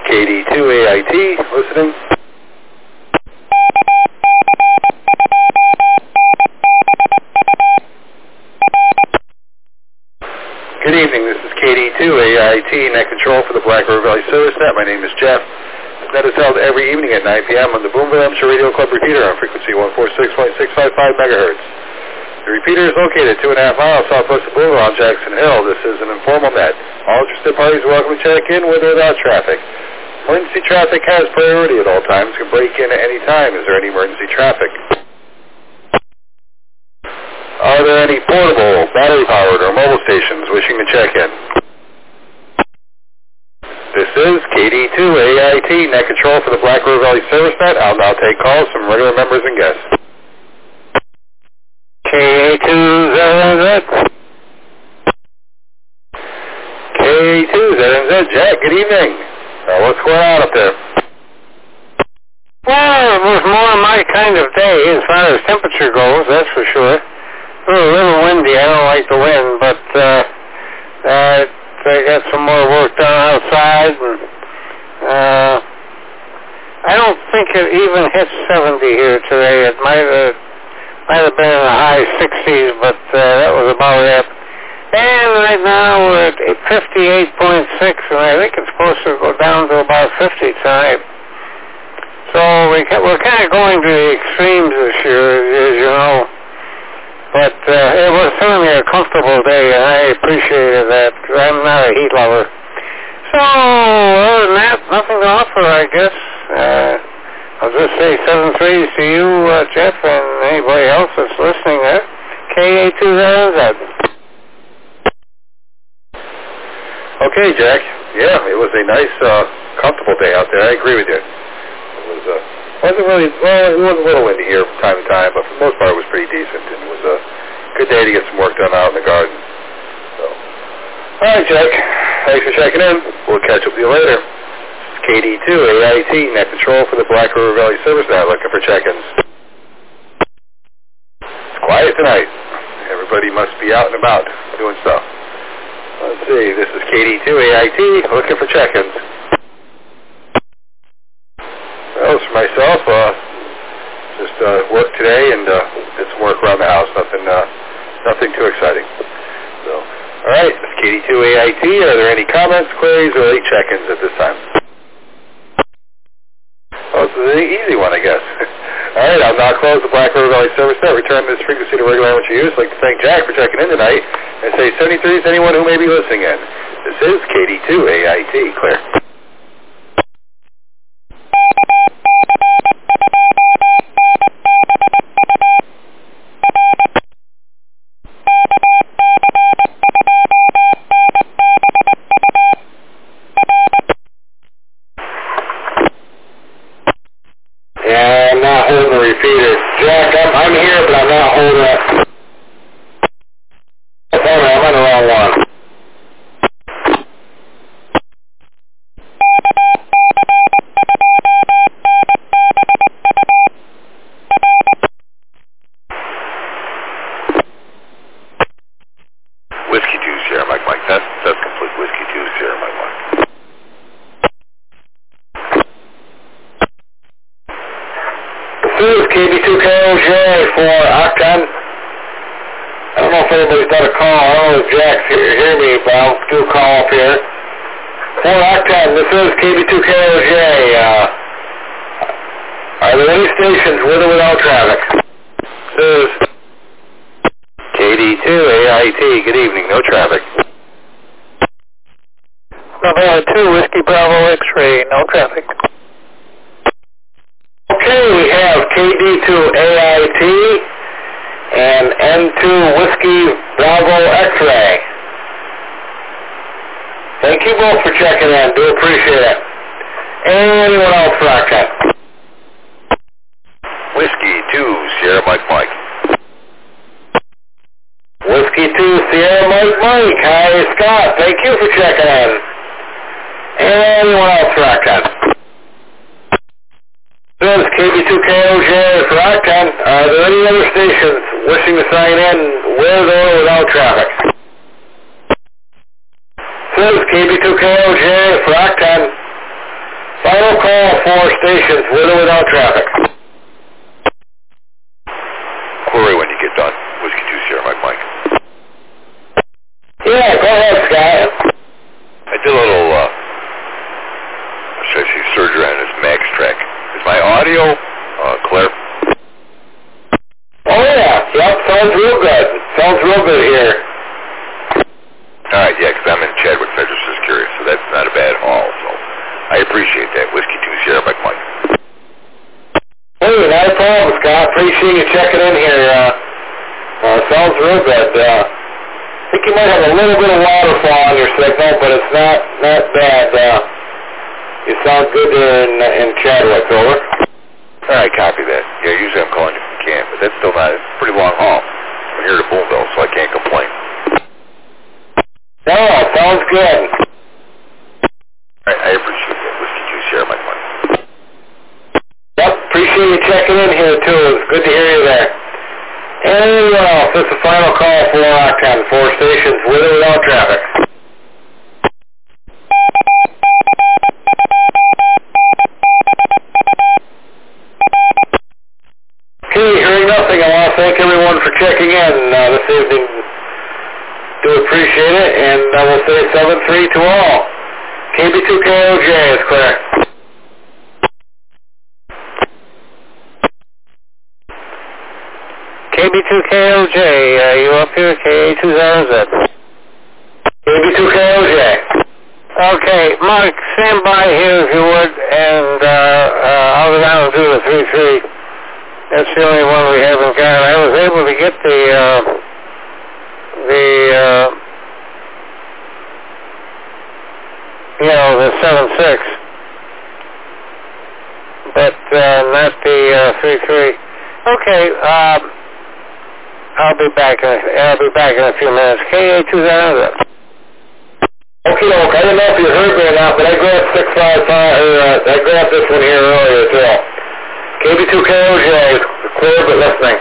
KD2AIT, listening. Good evening, this is KD2AIT, Net Control for the Black River Valley Service Net. My name is Jeff. This net is held every evening at 9 p.m. on the Boomville Amateur Radio Club repeater on frequency 146.655 megahertz. The repeater is located 2.5 miles southwest of Boomville on Jackson Hill. This is an informal net. All interested parties are welcome to check in with or without traffic. Emergency traffic has priority at all times. Can break in at any time. Is there any emergency traffic? Are there any portable, battery-powered, or mobile stations wishing to check in? This is KD2AIT, Net Control for the Black River Valley Service Net. I'll now take calls from regular members and guests. KA2ZNZ. KA2ZNZ. Jack, good evening. What's going on up there? Well, it was more my kind of day as far as temperature goes, that's for sure. A little windy. I don't like the wind, but I got some more work done outside, and I don't think it even hit 70 here today. It might have been in the high 60s, but that was about it. And right now we're at 58.6, and I think it's supposed to go down to about 50 tonight. So we're kind of going to the extremes this year, as you know. But it was certainly a comfortable day, and I appreciated that, because I'm not a heat lover. So, other than that, nothing to offer, I guess. I'll just say 7-3 to you, Jeff, and anybody else that's listening there. KA2ZNZ. Okay, Jack. Yeah, it was a nice, comfortable day out there. I agree with you. It wasn't really, well, it was a little windy here from time to time, but for the most part it was pretty decent, and it was a good day to get some work done out in the garden. So, all right, Jack. Thanks for checking in. We'll catch up with you later. This is KD2AIT, Net Control for the Black River Valley Service Net, looking for check-ins. It's quiet tonight. Everybody must be out and about doing stuff. Let's see. This is KD2AIT, looking for check-ins. Well, for myself, just work today and did some work around the house. Nothing too exciting. So, all right, this is KD2AIT. Are there any comments, queries, or late check-ins at this time? Oh, this is an easy one, I guess. All right, I'll now close the Black River Valley Service Net. Return this frequency to regular amateur use. I'd like to thank Jack for checking in tonight, and say 73 is anyone who may be listening in. This is KD2AIT. Clear. I'm here, but I'm not holding it. I'm on the wrong one. Whiskey 2 Sierra Mike Mike. That's complete. Whiskey 2 Sierra Mike Mike. This is KB2KOJ for Octon. I don't know if anybody's done a call. I don't know if Jack's hear me, but I'll do a call up here. For Octon, this is KB2KOJ. Are there any stations with or without traffic? This is KD2AIT. Good evening. No traffic. Number 2, Whiskey Bravo X-Ray. No traffic. Okay, we have KD2AIT and N2 Whiskey Bravo X-Ray. Thank you both for checking in. Do appreciate it. Anyone else for Octon? Whiskey 2 Sierra Mike Mike. Whiskey 2 Sierra Mike Mike. Hi, Scott. Thank you for checking in. Anyone else for Octon? This is KB2KOJ for Octon. Are there any other stations wishing to sign in with or without traffic? This is KB2KOJ for Octon. call for stations with or without traffic. Query when you get done. Whiskey 2 Sierra Mike. Yeah, go ahead, Scott. I did a little, surgery on this Max Track. Is my audio clear? Oh, yeah. Yep, sounds real good. Sounds real good here. All right, yeah, because I'm in Chadwick, so I just was curious, so that's not a bad haul, so I appreciate that. Whiskey 2 Sierra Mike. Hey, not a problem, Scott. Appreciate you checking in here. Sounds real good. I think you might have a little bit of waterfall on your signal, but it's not bad. You sound good there in Chadwick, over. All right, copy that. Yeah, usually I'm calling you from camp, but that's still not, it's a pretty long haul. I'm here to Boonville, so I can't complain. No, sounds good. All right, I appreciate that. Whiskey 2 Sierra Mike. Yep, appreciate you checking in here, too. It's good to hear you there. And, well, this is the final call for Octane, 4 stations with or without traffic. Okay, hearing nothing, I want to thank everyone for checking in this evening. Do appreciate it, and I will say 7-3 to all. KB2KOJ is correct. KB2KOJ, you up here? KA20Z. KB2KOJ. Okay, Mark, stand by here if you would, and I'll go down and do the 3-3. That's the only one we haven't got. I was able to get the 7-6, but not the 3-3. Okay, I'll be back in a few minutes. KA20Z. Okay, I don't know if you heard me or not, but I grabbed 655, I grabbed this one here earlier as well. KB2KOJ is clear but listening.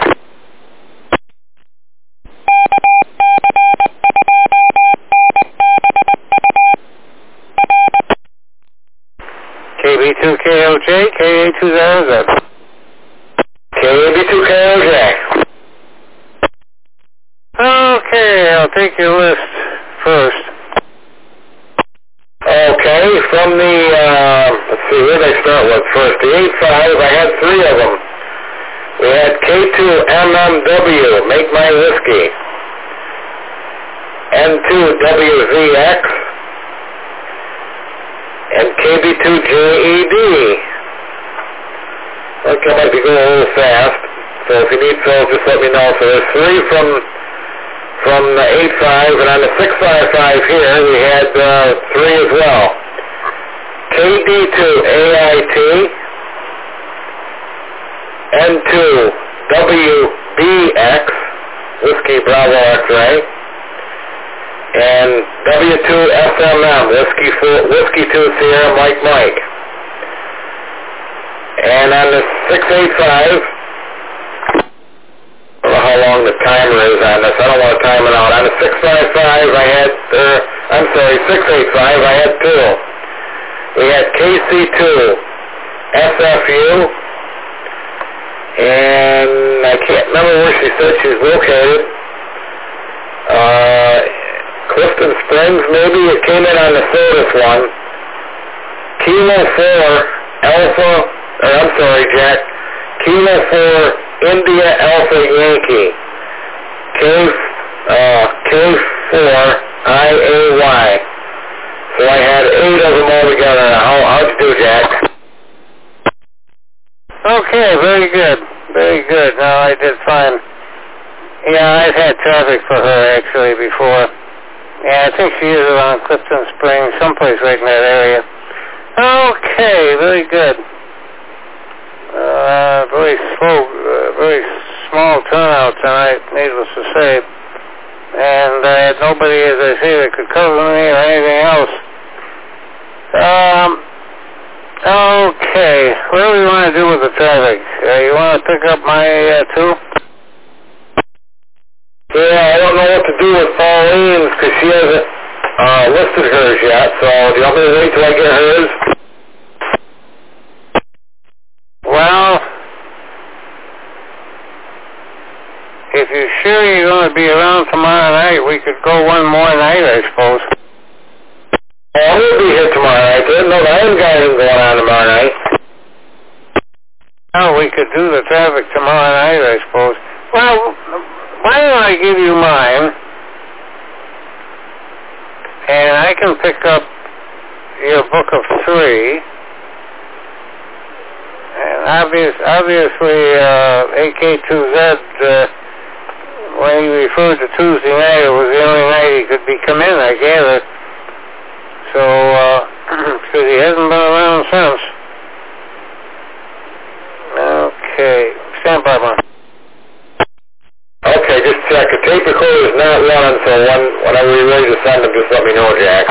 KB2KOJ, KA20Z. KB2KOJ. Okay, I'll take your list first. Okay, from the, let's see, where did I start with first? The 85, I had 3 of them. We had K2MMW, Make My Whiskey. N2WZX. And KB2JED. Okay, I might be going a little fast, so if you need Phil, just let me know. So there's 3 from the 85, and on the 655 here, we had 3 as well. KD2AIT, N2WBX, Whiskey Bravo X-Ray, and W2SMM, Whiskey 2 Sierra Mike. And on the 685, I don't know how long the timer is on this. I don't want to time it out. On the 655, I had, 685, I had 2. We had KC2, SFU, and I can't remember where she said she's located. Clifton Springs, maybe. It came in on the Sodus one. Kilo 4, Alpha, Jack. Kilo 4, India Alpha Yankee. K4IAY. So I had 8 of them all together. How'd you do, Jack? Okay, very good. Very good. No, I did fine. Yeah, I've had traffic for her actually before. Yeah, I think she is around Clifton Springs, someplace right in that area. Okay, very good. Very small turnout tonight, needless to say. And I had nobody, as I say, that could cover me or anything else. Okay, what do we want to do with the traffic? You want to pick up my 2? Yeah, I don't know what to do with Pauline's because she hasn't listed hers yet. So do you want me to wait till I get hers? if you're sure you're going to be around tomorrow night, we could go one more night, I suppose. I will be here tomorrow night. There's no iron guiding going on tomorrow night. Oh, we could do the traffic tomorrow night, I suppose. Well, why don't I give you mine, and I can pick up your book of 3. And obviously, AK2Z, when he referred to Tuesday night, it was the only night he could come in, I gather. So, because he hasn't been around since. Okay, stand by, Mark. Okay, just check. The tape recorder is not running, so whenever you're ready to send them, just let me know, Jack.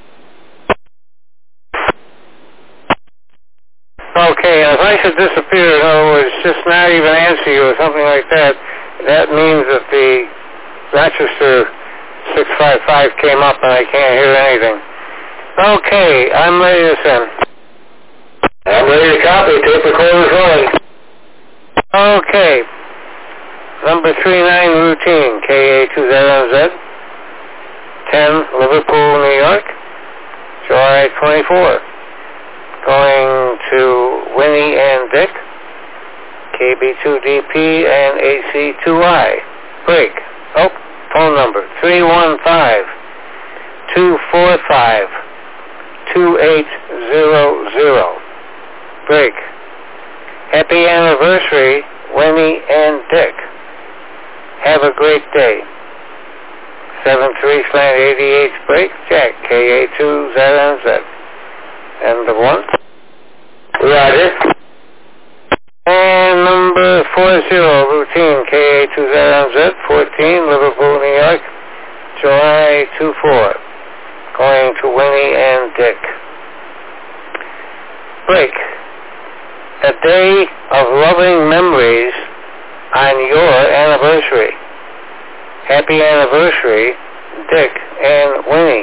Okay, if I should disappear, in other words, just not even answer you or something like that, that means that the Rochester 655 came up and I can't hear anything. Okay, I'm ready to send. I'm ready to copy. Tape recorder's running. Okay. Number 39 routine, KA2ZMZ, 10 Liverpool, New York, July 24. Going to Winnie and Dick, KB2DP and AC2I. Break. Oh, phone number 315-245-2800. Break. Happy anniversary, Winnie and Dick. Have a great day. 73/88 break. Jack, KA2ZMZ. End of 1. Roger. And number 40, routine, KA2ZMZ, 14, Liverpool, New York, July 24. Going to Winnie and Dick. Break. A day of loving memories on your anniversary. Happy anniversary, Dick and Winnie.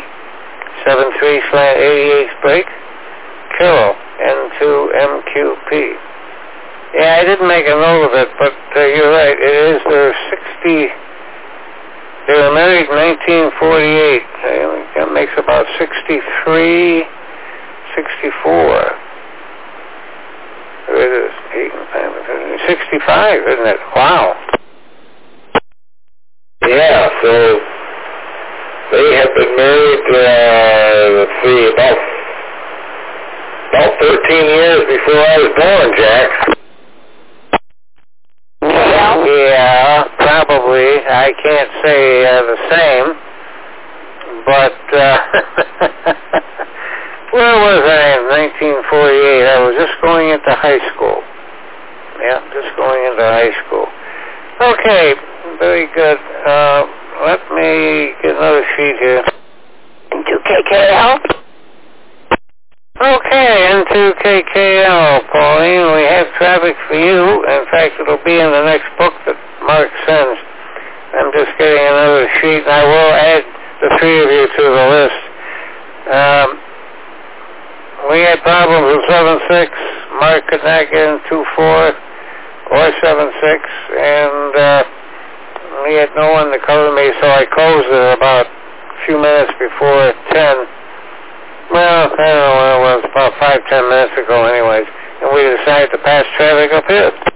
73/88 break. Carol, N2MQP. Yeah, I didn't make a note of it, but you're right. It is their 60. They were married in 1948. That makes about 63, 64. It is 65, isn't it? Wow. Yeah, so they have been married, let's see, about 13 years before I was born, Jack. Yeah, probably. I can't say the same, but where was I in 1948? I was just going into high school. Yeah, just going into high school. Okay, very good. Let me get another sheet here. N2KKL? Okay, N2KKL, Pauline. We have traffic for you. In fact, it'll be in the next book that Mark sends. I'm just getting another sheet, and I will add the 3 of you to the list. We had problems with 7-6. Mark could not get in 2-4 or 7-6, and we had no one to cover me, so I closed it about a few minutes before 10. Well, I don't know when it was, about 5-10 minutes ago anyways, and we decided to pass traffic up here.